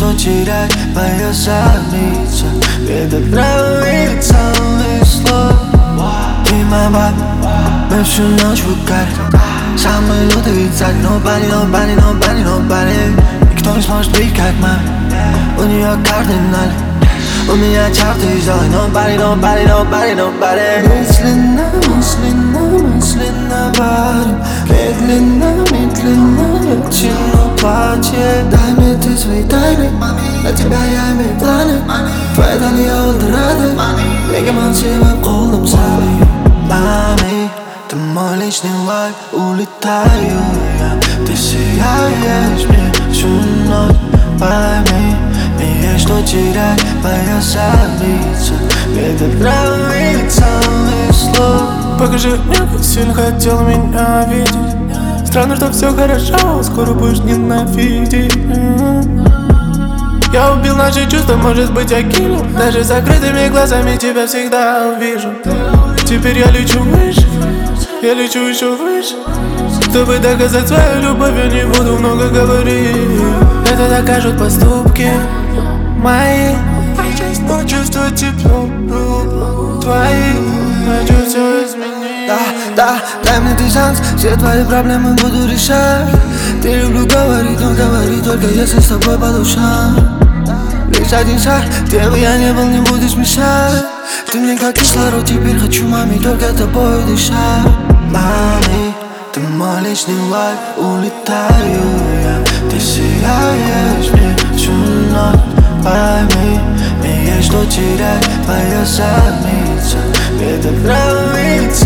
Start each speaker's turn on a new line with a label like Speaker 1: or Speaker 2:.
Speaker 1: что терять, моя задница. Ведь отравится слов. Ты моя баба, мы всю ночь в угаре. Самый лютый царь, nobody, nobody, nobody, nobody. Никто не сможет быть как мы, у нее кардинали. У меня чарты сделай, nobody, nobody, nobody, nobody. Мысленно, мысленно, мысленно варим. Медленно, медленно я тяну платье. Дай мне ты свои тайны, на тебя я имею планы. Твоя Дания Элдорадо, Мегаман своим холодом залью. Мами, ты мой личный лайф, улетаю я. Ты сияешь мне всю ночь, пойми. Мне есть что терять, моя задница. Ведь отравится слов.
Speaker 2: Покажи мне, как сильно хотел меня видеть. Странно, что все хорошо, скоро будешь ненавидеть. Я убил наши чувства, может быть, я киллер. Даже закрытыми глазами тебя всегда увижу. Теперь я лечу выше, я лечу еще выше. Чтобы доказать свою любовь, я не буду много говорить. Это докажут поступки мои. Я чувствую тепло рук твоих. Хочу все изменить.
Speaker 1: Да, дай мне ты шанс, все твои проблемы буду решать. Ты люблю говорить, но говори только если с тобой по душам. Лишь один шаг, где бы я не был, не будешь мешать. Ты мне как кислород, теперь хочу, маме, только тобой дышать. Мами, ты мой личный лайф, улетаю я. Ты сияешь мне всю ночь, пойми. Мне есть что терять, моя задница. Ведь отравится